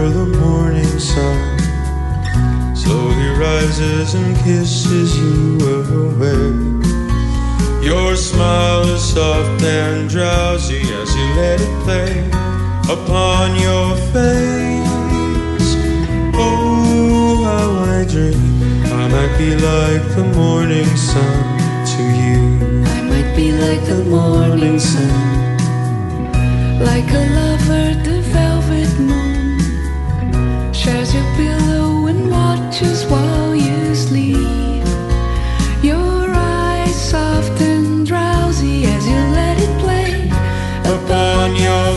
before the morning sun slowly rises and kisses you awake. Your smile is soft and drowsy as you let it play upon your face. Oh, how I dream I might be like the morning sun to you. I might be like the morning sun, like a lover, the velvet moon shares your pillow and watches while you sleep. Your eyes soft and drowsy as you let it play upon your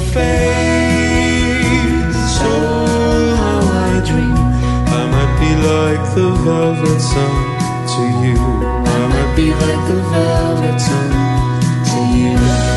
face. Oh, how I dream I might be like the velvet sun to you. I might be like the velvet sun to you.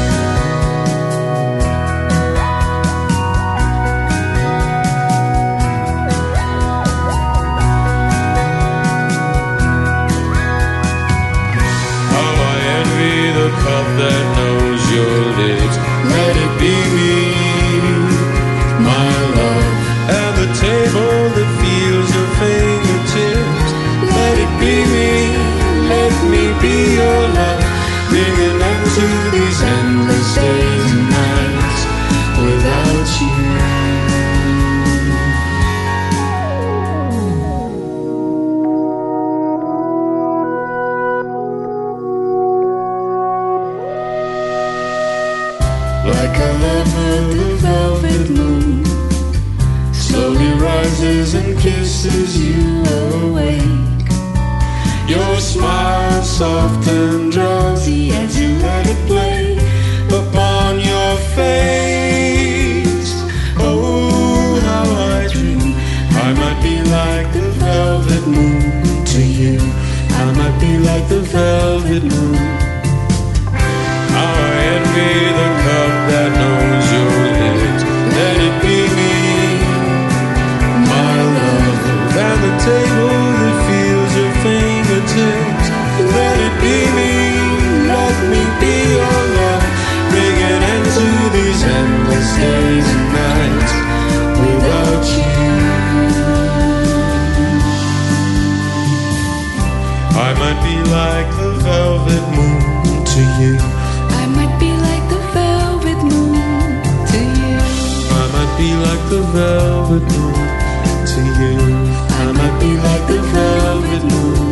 The cup that knows your lips, let it be me, my love. And the table that feels your fingertips, let it be me, let me be your love. Bring an end to these endless days and nights without you. Like a lover, the velvet moon slowly rises and kisses you awake. Your smile soft and drowsy as you let it play upon your face. Oh, how I dream I might be like the velvet moon to you. I might be like the velvet moon. How I envy the cup that knows your lips, let it be me, my love. And the table that feels your fingertips, let it be me, let me be your love. Bring an end to these endless days and nights without you. I might be like the velvet moon to you. I might be like the velvet moon to you. I might be like the velvet moon to you. I might be like the velvet moon